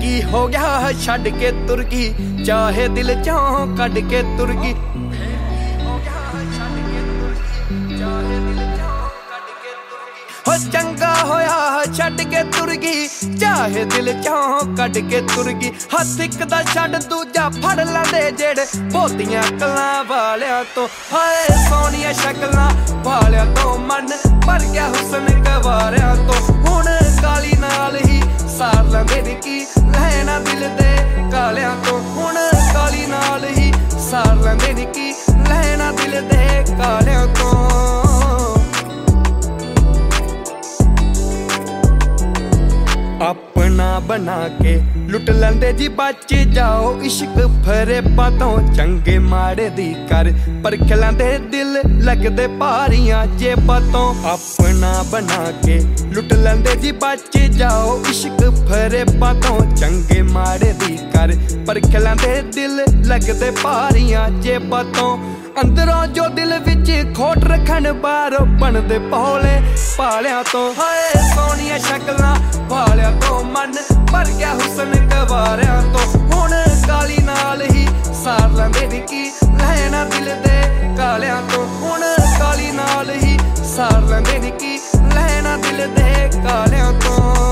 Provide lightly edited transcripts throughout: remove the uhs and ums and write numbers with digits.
की हो गया छड़ के तुर गई, चाहे दिल चों कड़ के तुर गई। हो चंगा होया छड़ के तुर गई, चाहे दिल चों कड़ के तुर गई। हथ इक दा छड़ दूजा फड़ लांदे जेड़े बहुतियां कलां वालियां तो। हाय सोहणियां शक्लां वालियां तो मन भर गया हुसन गवारियां तो। हुण काली नाल ही सार लैंदे नी की लैना दिल दे कालियां तो। हुण काली नाल ही सार लैंदे नी की लैना दिल दे कालियां तो। अपना बना के लुट लैंदे जी बच जाओ इश्क फरेबा तो। चंगे माड़े दी कर परख लैंदे दिल लगदे भारियां जेबां तो। अपना बना के लुट लैंदे जी बच जाओ इश्क फरेबा तो। चंगे माड़े दी कर परख लैंदे दिल लगदे भारियां जेबां तो। अंदरों जो दिल विच खोट रखन बाहरों बनदे भोले भालियां तो। हाय सोहणियां शक्लां वालियां तो मन भर गया हुसन गवारियां तो। हुण काली नाल ही सार लैंदे नी की लैना दिल दे कालियां तो। हुण काली नाल ही सार लैंदे नी की लैना दिल दे कालियां तो।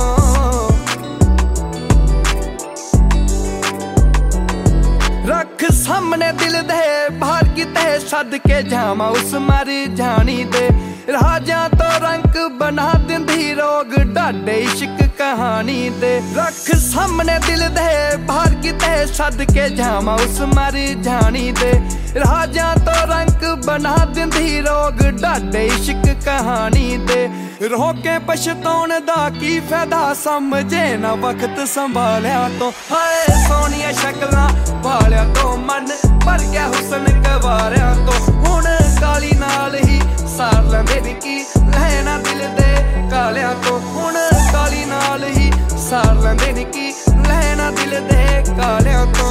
रख सामने दिल दे बाहर किते सद के जावा उस मर जानी दे। राजा तो रंग बना दिंदी रोग डाडे इश्क कहानी दे। रख सामने दिल दे बाहर किते सद के जावा उस मर जानी दे। राजा तो रंग बना दिंदी रोग डाडे इश्क कहानी दे। रो के पछताउण दा की फायदा समझे ना वक्त संभालिया तो। हाय सोहणियां शक्लां वालियां तो मन भर गया हुसन गवारियां तो। हुण काली नाल ही सार लैंदे नी की लैना दिल दे कालियां तो। हुण काली नाल ही सार लैंदे नी की लैना दिल दे कालियां तो।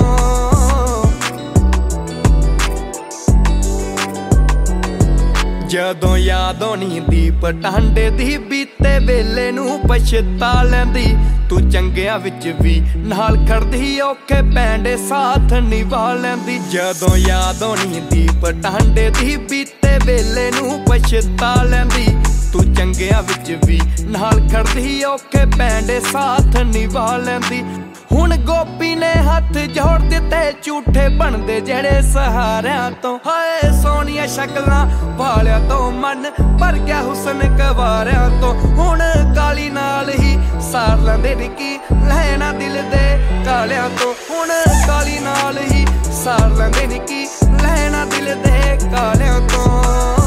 जदों याद होनी दीप टांडे दी बीते वेले नूं पछता लैंदी। तू चंगियां विच भी नाल खड़दी औखे पैंडे साथ निभा लैंदी। जदों याद होनी दीप टांडे दी बीते वेले नूं पछता लैंदी। तू चंगियां विच भी नाल खड़दी औखे पैंडे साथ निभा लैंदी। हुण गोपी ने हथ जोड़ दिते झूठे बनदे जेड़े सहारियां तो। हाय सोहणियां शक्लां वालियां तो मन भर गया हुसन गवारियां तो। हुण काली नाल ही सार लैंदे नी की लैना दिल दे कालियां तो। हुण काली नाल ही सार लैंदे नी की लैना दिल दे कालियां तो।